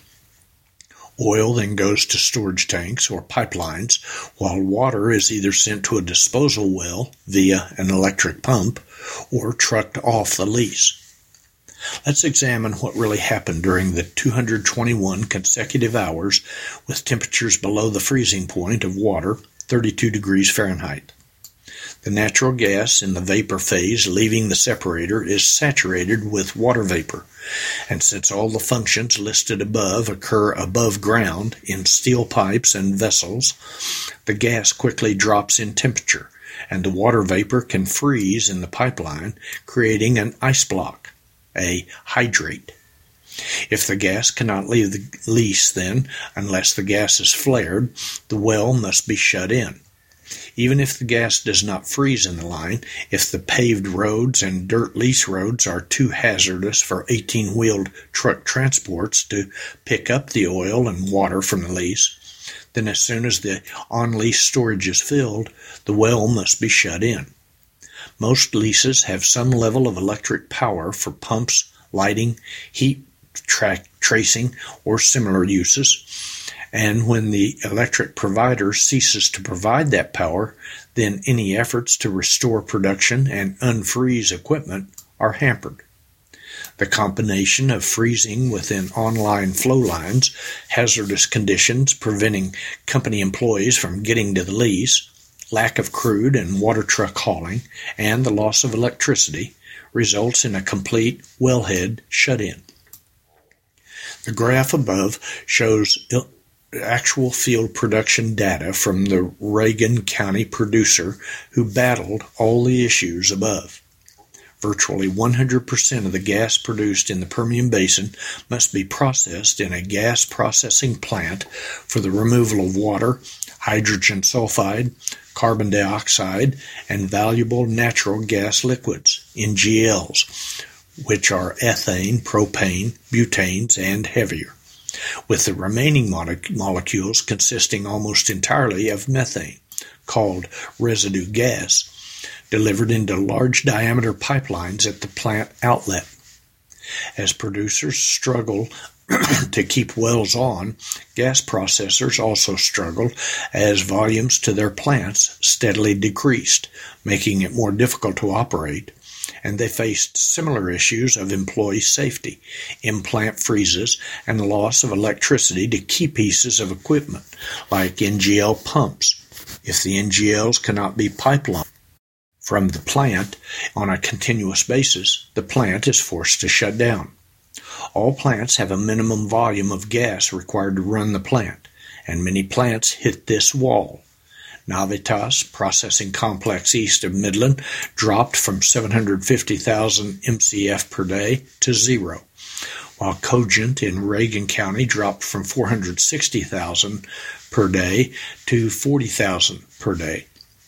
Oil then goes to storage tanks or pipelines, while water is either sent to a disposal well via an electric pump or trucked off the lease. Let's examine what really happened during the two hundred twenty-one consecutive hours with temperatures below the freezing point of water, thirty-two degrees Fahrenheit. The natural gas in the vapor phase leaving the separator is saturated with water vapor, and since all the functions listed above occur above ground in steel pipes and vessels, the gas quickly drops in temperature, and the water vapor can freeze in the pipeline, creating an ice block, a hydrate. If the gas cannot leave the lease then, unless the gas is flared, the well must be shut in. Even if the gas does not freeze in the line, if the paved roads and dirt lease roads are too hazardous for eighteen-wheeled truck transports to pick up the oil and water from the lease, then as soon as the on-lease storage is filled, the well must be shut in. Most leases have some level of electric power for pumps, lighting, heat track tracing, or similar uses. And when the electric provider ceases to provide that power, then any efforts to restore production and unfreeze equipment are hampered. The combination of freezing within online flow lines, hazardous conditions preventing company employees from getting to the lease, lack of crude and water truck hauling, and the loss of electricity results in a complete wellhead shut-in. The graph above shows actual field production data from the Reagan County producer who battled all the issues above. Virtually one hundred percent of the gas produced in the Permian Basin must be processed in a gas processing plant for the removal of water, hydrogen sulfide, carbon dioxide, and valuable natural gas liquids, N G Ls, which are ethane, propane, butanes, and heavier, with the remaining molecules consisting almost entirely of methane, called residue gas, delivered into large-diameter pipelines at the plant outlet. As producers struggle to keep wells on, gas processors also struggled as volumes to their plants steadily decreased, making it more difficult to operate, and they faced similar issues of employee safety, in-plant freezes, and the loss of electricity to key pieces of equipment, like N G L pumps. If the N G Ls cannot be pipelined from the plant on a continuous basis, the plant is forced to shut down. All plants have a minimum volume of gas required to run the plant, and many plants hit this wall. Navitas Processing Complex east of Midland dropped from seven hundred fifty thousand M C F per day to zero, while Cogent in Reagan County dropped from four hundred sixty thousand per day to forty thousand per day.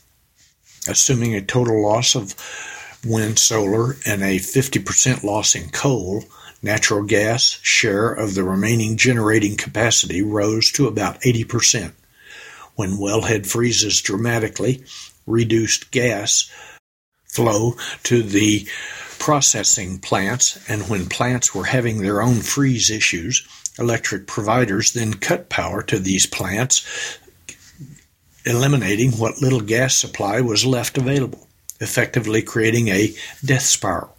Assuming a total loss of wind, solar, and a fifty percent loss in coal, natural gas share of the remaining generating capacity rose to about eighty percent. When wellhead freezes dramatically, reduced gas flow to the processing plants, and when plants were having their own freeze issues, electric providers then cut power to these plants, eliminating what little gas supply was left available, effectively creating a death spiral.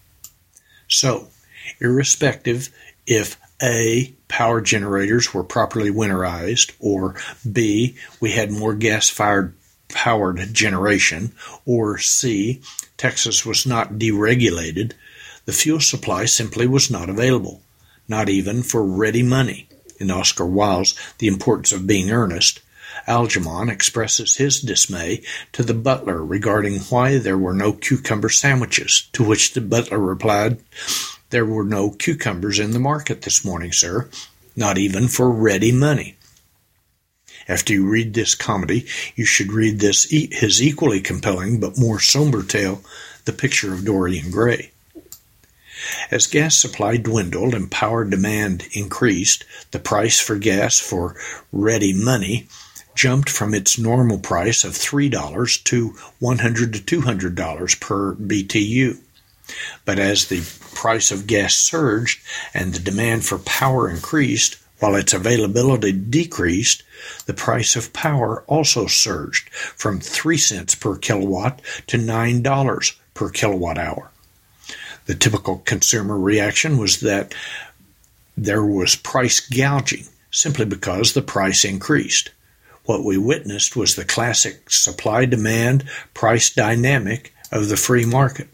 So, irrespective if A, power generators were properly winterized, or B, we had more gas-fired powered generation, or C, Texas was not deregulated, the fuel supply simply was not available. not even for ready money. In Oscar Wilde's The Importance of Being Earnest, Algernon expresses his dismay to the butler regarding why there were no cucumber sandwiches, to which the butler replied, "There were no cucumbers in the market this morning, sir, not even for ready money." After you read this comedy, you should read this his equally compelling but more somber tale, The Picture of Dorian Gray. As gas supply dwindled and power demand increased, the price for gas for ready money jumped from its normal price of three dollars to one hundred to two hundred dollars per B T U. But as the price of gas surged and the demand for power increased, while its availability decreased, the price of power also surged from three cents per kilowatt to nine dollars per kilowatt hour. The typical consumer reaction was that there was price gouging simply because the price increased. What we witnessed was the classic supply-demand price dynamic of the free market,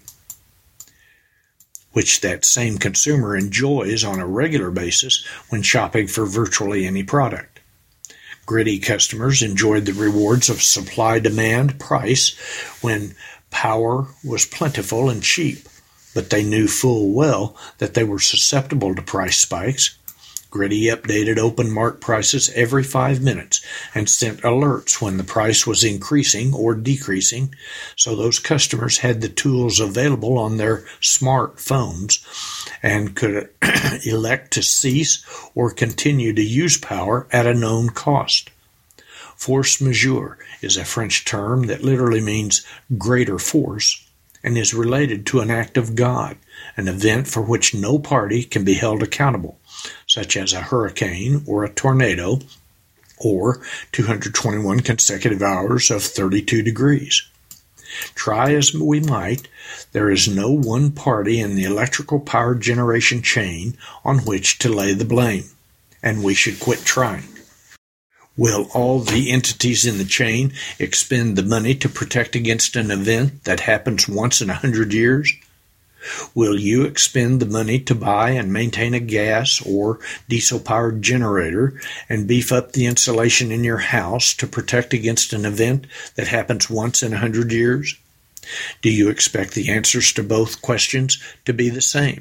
which that same consumer enjoys on a regular basis when shopping for virtually any product. Gritty customers enjoyed the rewards of supply-demand price when power was plentiful and cheap, but they knew full well that they were susceptible to price spikes. Gritty updated open market prices every five minutes and sent alerts when the price was increasing or decreasing, so those customers had the tools available on their smartphones and could elect to cease or continue to use power at a known cost. Force majeure is a French term that literally means greater force and is related to an act of God, an event for which no party can be held accountable, such as a hurricane or a tornado, or two hundred twenty-one consecutive hours of thirty-two degrees. Try as we might, there is no one party in the electrical power generation chain on which to lay the blame, and we should quit trying. Will all the entities in the chain expend the money to protect against an event that happens once in a hundred years? Will you expend the money to buy and maintain a gas or diesel-powered generator and beef up the insulation in your house to protect against an event that happens once in a hundred years? Do you expect the answers to both questions to be the same?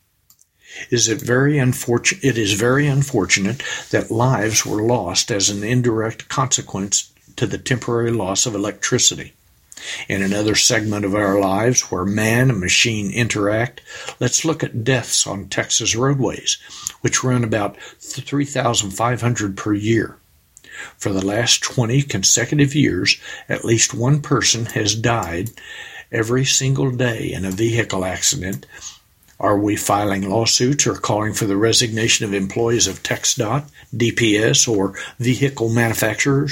Is it very unfortunate? It is very unfortunate that lives were lost as an indirect consequence to the temporary loss of electricity. In another segment of our lives where man and machine interact, let's look at deaths on Texas roadways, which run about three thousand five hundred per year. For the last twenty consecutive years, at least one person has died every single day in a vehicle accident. Are we filing lawsuits or calling for the resignation of employees of TxDOT, D P S, or vehicle manufacturers?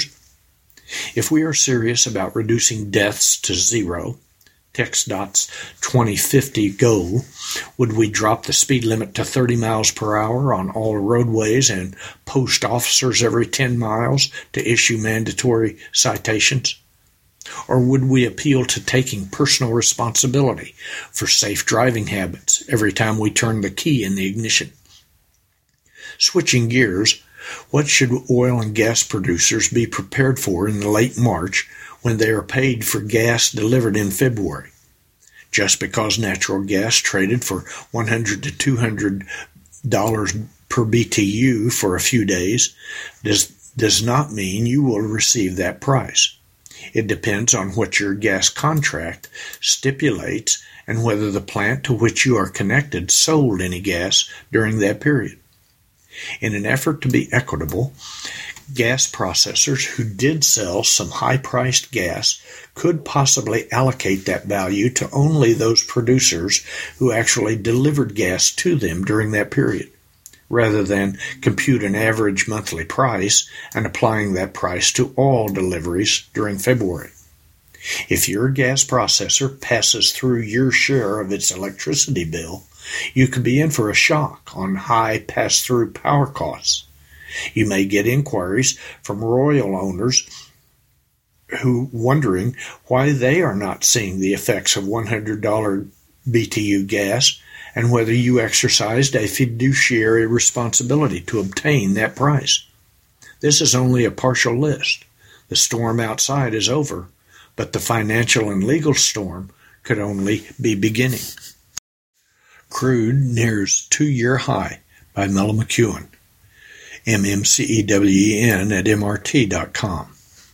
If we are serious about reducing deaths to zero, TxDOT's twenty fifty goal, would we drop the speed limit to thirty miles per hour on all roadways and post officers every ten miles to issue mandatory citations? Or would we appeal to taking personal responsibility for safe driving habits every time we turn the key in the ignition? Switching gears, what should oil and gas producers be prepared for in late March when they are paid for gas delivered in February? Just because natural gas traded for one hundred to two hundred dollars per B T U for a few days does, does not mean you will receive that price. It depends on what your gas contract stipulates and whether the plant to which you are connected sold any gas during that period. In an effort to be equitable, gas processors who did sell some high-priced gas could possibly allocate that value to only those producers who actually delivered gas to them during that period, rather than compute an average monthly price and applying that price to all deliveries during February. If your gas processor passes through your share of its electricity bill, you could be in for a shock on high pass-through power costs. You may get inquiries from Royal owners who wondering why they are not seeing the effects of one hundred dollars B T U gas and whether you exercised a fiduciary responsibility to obtain that price. This is only a partial list. The storm outside is over, but the financial and legal storm could only be beginning. Crude nears two-year high by Mella McEwen, M M C E W E N at M R T dot com.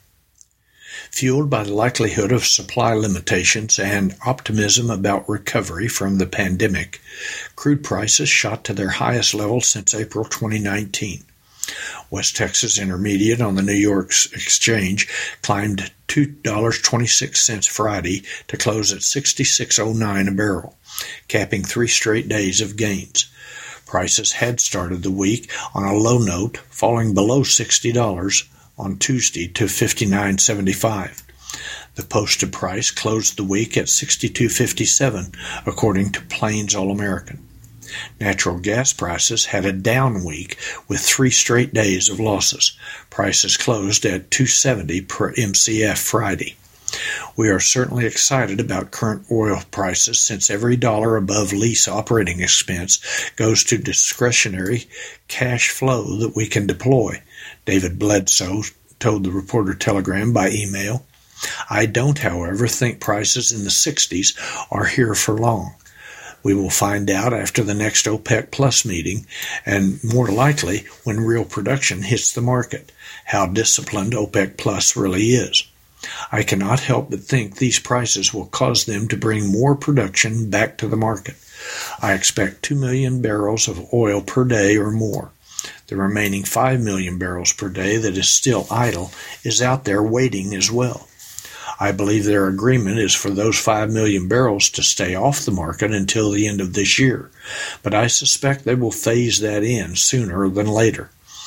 Fueled by the likelihood of supply limitations and optimism about recovery from the pandemic, crude prices shot to their highest level since April twenty nineteen. West Texas Intermediate on the New York Exchange climbed two dollars and twenty-six cents Friday to close at sixty-six oh nine a barrel, capping three straight days of gains. Prices had started the week on a low note, falling below sixty dollars on Tuesday to fifty-nine seventy-five. The posted price closed the week at sixty-two fifty-seven, according to Plains All American. Natural gas prices had a down week with three straight days of losses. Prices closed at two seventy per M C F Friday. We are certainly excited about current oil prices since every dollar above lease operating expense goes to discretionary cash flow that we can deploy, David Bledsoe told the Reporter Telegram by email. I don't, however, think prices in the sixties are here for long. We will find out after the next OPEC Plus meeting, and more likely when real production hits the market, how disciplined OPEC Plus really is. I cannot help but think these prices will cause them to bring more production back to the market. I expect two million barrels of oil per day or more. The remaining five million barrels per day that is still idle is out there waiting as well. I believe their agreement is for those five million barrels to stay off the market until the end of this year, but I suspect they will phase that in sooner than later.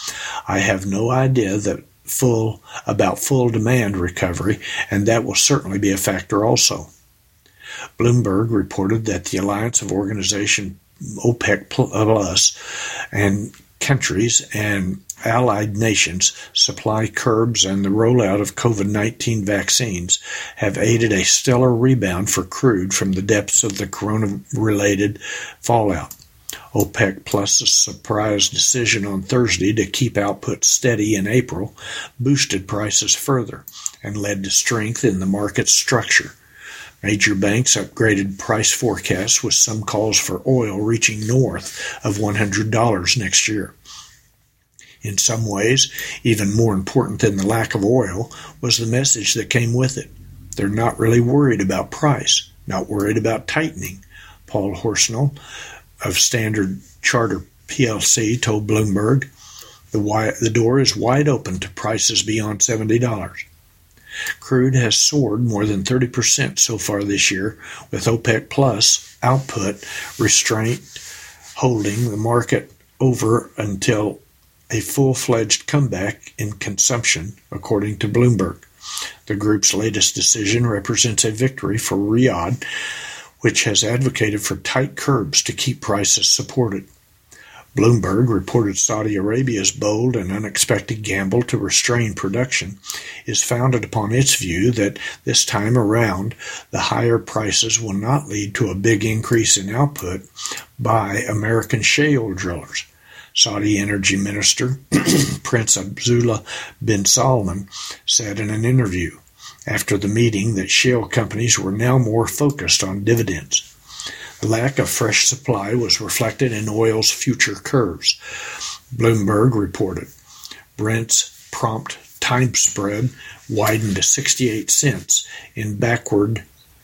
I have no idea that full about full demand recovery, and that will certainly be a factor also. Bloomberg reported that the alliance of organization OPEC Plus and countries and allied nations' supply curbs and the rollout of COVID nineteen vaccines have aided a stellar rebound for crude from the depths of the corona-related fallout. OPEC Plus's surprise decision on Thursday to keep output steady in April boosted prices further and led to strength in the market structure. Major banks upgraded price forecasts with some calls for oil reaching north of one hundred dollars next year. In some ways, even more important than the lack of oil was the message that came with it. They're not really worried about price, not worried about tightening. Paul Horsnell of Standard Charter P L C told Bloomberg, the, wi- the door is wide open to prices beyond seventy dollars. Crude has soared more than thirty percent so far this year, with OPEC Plus output restraint holding the market over until a full-fledged comeback in consumption, according to Bloomberg. The group's latest decision represents a victory for Riyadh, which has advocated for tight curbs to keep prices supported. Bloomberg reported Saudi Arabia's bold and unexpected gamble to restrain production is founded upon its view that this time around the higher prices will not lead to a big increase in output by American shale drillers. Saudi Energy Minister Prince Abdullah bin Salman said in an interview after the meeting that shale companies were now more focused on dividends. The lack of fresh supply was reflected in oil's future curves. Bloomberg reported Brent's prompt time spread widened to sixty-eight cents in backward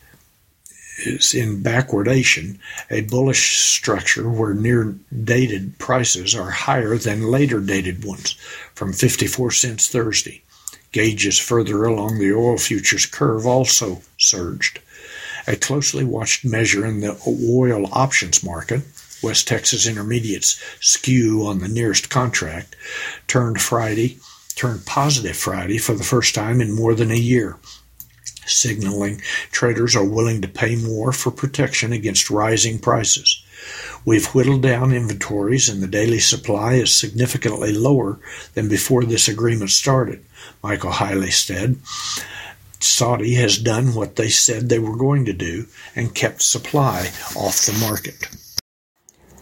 is in backwardation, a bullish structure where near-dated prices are higher than later-dated ones, from fifty-four cents Thursday. Gauges further along the oil futures curve also surged. A closely watched measure in the oil options market, West Texas Intermediate's skew on the nearest contract, turned Friday, turned positive Friday for the first time in more than a year, signaling traders are willing to pay more for protection against rising prices. We've whittled down inventories and the daily supply is significantly lower than before this agreement started, Michael Hiley said. Saudi has done what they said they were going to do and kept supply off the market.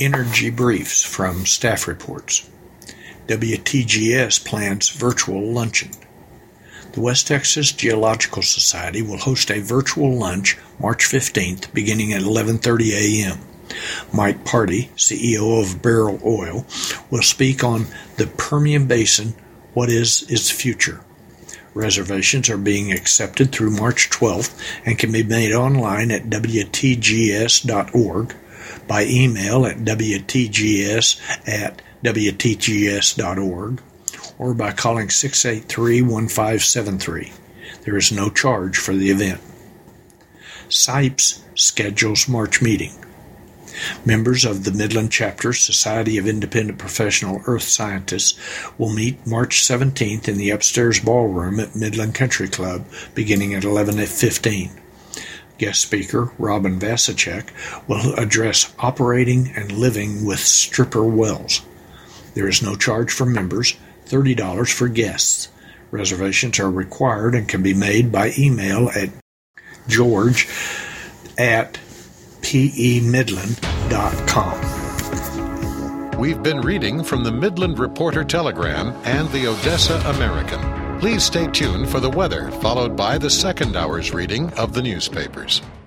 Energy briefs from staff reports. W T G S plans virtual luncheon. The West Texas Geological Society will host a virtual lunch March fifteenth beginning at eleven thirty a.m. Mike Party, C E O of Beryl Oil, will speak on the Permian Basin, what is its future. Reservations are being accepted through March twelfth and can be made online at W T G S dot org, by email at W T G S at W T G S dot org, or by calling six eight three, one five seven three. There is no charge for the event. S I P E S schedules March meeting. Members of the Midland Chapter Society of Independent Professional Earth Scientists will meet March seventeenth in the upstairs ballroom at Midland Country Club beginning at eleven fifteen. Guest speaker Robin Vasicek will address operating and living with stripper wells. There is no charge for members, thirty dollars for guests. Reservations are required and can be made by email at george at p e midland dot com. We've been reading from the Midland Reporter Telegram and the Odessa American. Please stay tuned for the weather, followed by the second hour's reading of the newspapers.